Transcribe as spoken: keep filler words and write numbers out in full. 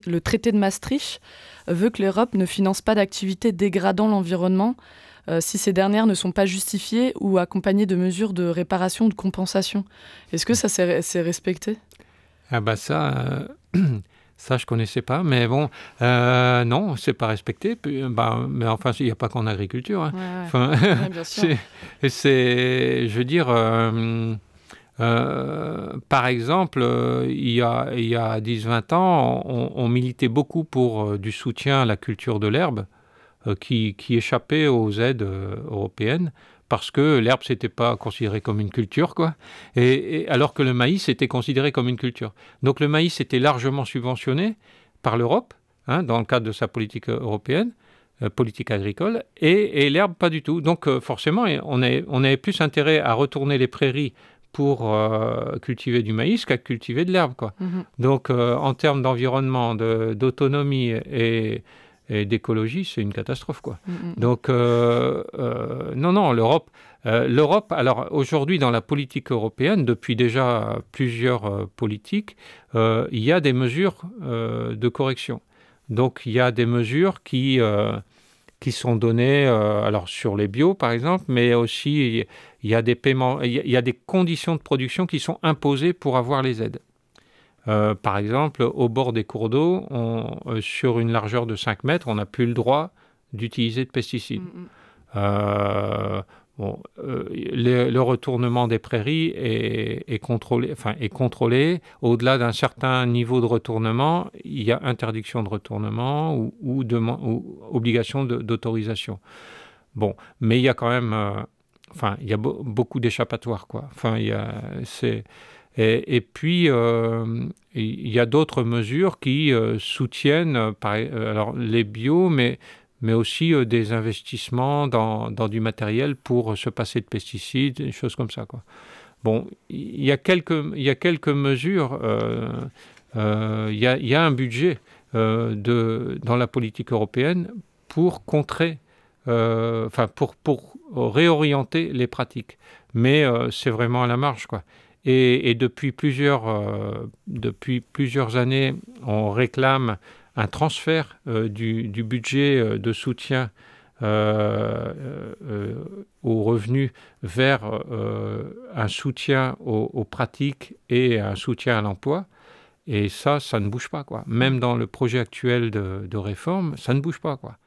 Le traité de Maastricht veut que l'Europe ne finance pas d'activités dégradant l'environnement euh, si ces dernières ne sont pas justifiées ou accompagnées de mesures de réparation ou de compensation. Est-ce que ça c'est, c'est respecté ? Ah bah ça, euh, ça je connaissais pas, mais bon, euh, non, c'est pas respecté. Puis, bah, mais enfin, il n'y a pas qu'en agriculture. Hein. Ouais, ouais. Enfin, Ouais, bien sûr. c'est, c'est, je veux dire, euh, euh, par exemple, euh, il y a, il y a dix vingt ans, on, on militait beaucoup pour euh, du soutien à la culture de l'herbe, euh, qui, qui échappait aux aides euh, européennes. Parce que l'herbe, c'était pas considéré comme une culture, quoi. Et, et alors que le maïs était considéré comme une culture. Donc le maïs était largement subventionné par l'Europe, hein, dans le cadre de sa politique européenne, euh, politique agricole, et, et l'herbe pas du tout. Donc euh, forcément, on avait, on avait plus intérêt à retourner les prairies pour euh, cultiver du maïs qu'à cultiver de l'herbe, quoi. Mm-hmm. Donc euh, en termes d'environnement, de, d'autonomie et Et d'écologie, c'est une catastrophe, quoi. Mmh. Donc, euh, euh, non, non, l'Europe, euh, l'Europe, alors aujourd'hui, dans la politique européenne, depuis déjà plusieurs euh, politiques, euh, il y a des mesures euh, de correction. Donc, il y a des mesures qui, euh, qui sont données, euh, alors sur les bio, par exemple, mais aussi, il y a des paiements, il y a, il y a des conditions de production qui sont imposées pour avoir les aides. Euh, par exemple, au bord des cours d'eau, on, euh, sur une largeur de cinq mètres, on n'a plus le droit d'utiliser de pesticides. Mmh. Euh, bon, euh, le, le retournement des prairies est, est, contrôlé, enfin, est contrôlé. Au-delà d'un certain niveau de retournement, il y a interdiction de retournement ou, ou, de, ou obligation de, d'autorisation. Bon, mais il y a quand même... Euh, enfin, il y a bo- beaucoup d'échappatoires, quoi. Enfin, il y a... C'est... Et, et puis, euh, il y a d'autres mesures qui euh, soutiennent euh, par, euh, alors, les bio, mais, mais aussi euh, des investissements dans, dans du matériel pour se passer de pesticides, des choses comme ça, quoi. Bon, il y a quelques, il y a quelques mesures. Euh, euh, il y a, il y a un budget euh, de, dans la politique européenne pour contrer, euh, enfin, pour, pour réorienter les pratiques. Mais euh, c'est vraiment à la marge, quoi. Et, et depuis, plusieurs, euh, depuis plusieurs années, on réclame un transfert euh, du, du budget euh, de soutien euh, euh, aux revenus vers euh, un soutien aux, aux pratiques et un soutien à l'emploi. Et ça, ça ne bouge pas, quoi. Même dans le projet actuel de, de réforme, ça ne bouge pas, quoi.